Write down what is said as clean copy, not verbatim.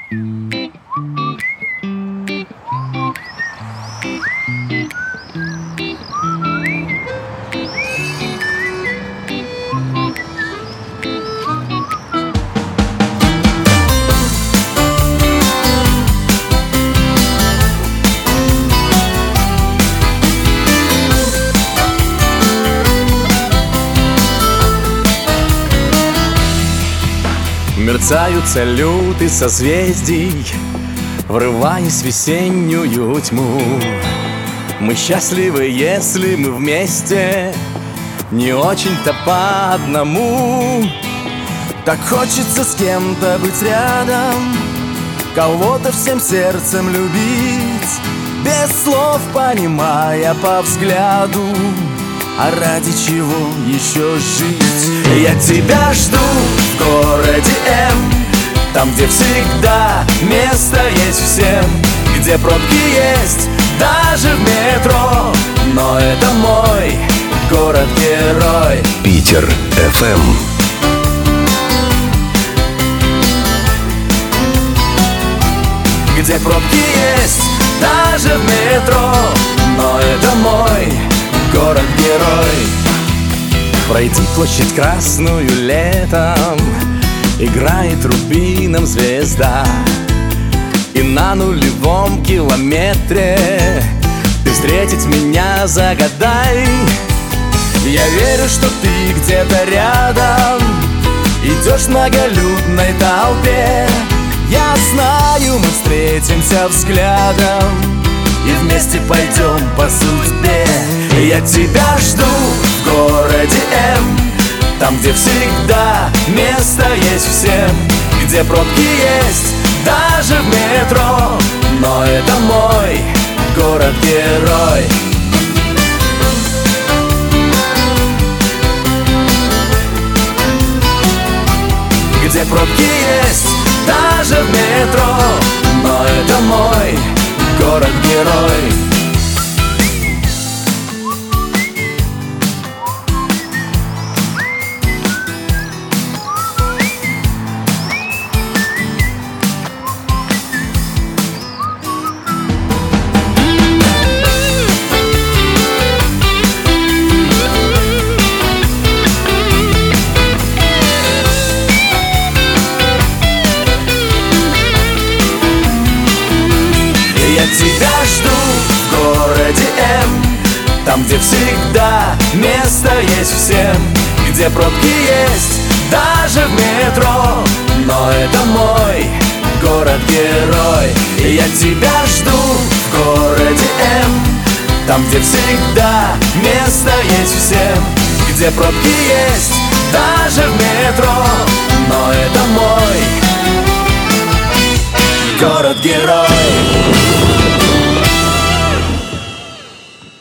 Мерцают салюты созвездий, врываясь в весеннюю тьму. Мы счастливы, если мы вместе, не очень-то по одному. Так хочется с кем-то быть рядом, кого-то всем сердцем любить, без слов понимая по взгляду, а ради чего еще жить? Я тебя жду в городе М, там, где всегда место есть всем, где пробки есть даже в метро, но это мой город-герой. Питер FM. Где пробки есть даже в метро, но это мой город-герой. Пройти площадь Красную летом, играет рубином звезда, и на нулевом километре ты встретить меня загадай. Я верю, что ты где-то рядом, идешь в многолюдной толпе. Я знаю, мы встретимся взглядом и вместе пойдем по судьбе. Я тебя жду в городе М, там, где всегда место есть всем, где пробки есть даже в метро, но это мой город-герой. Где пробки есть даже в метро, но это мой город-герой. Я тебя жду в городе М, там, где всегда место есть всем, где пробки есть даже в метро, но это мой город-герой. Я тебя жду в городе М, там, где всегда место есть всем, где пробки есть даже в метро, но это мой город-герой.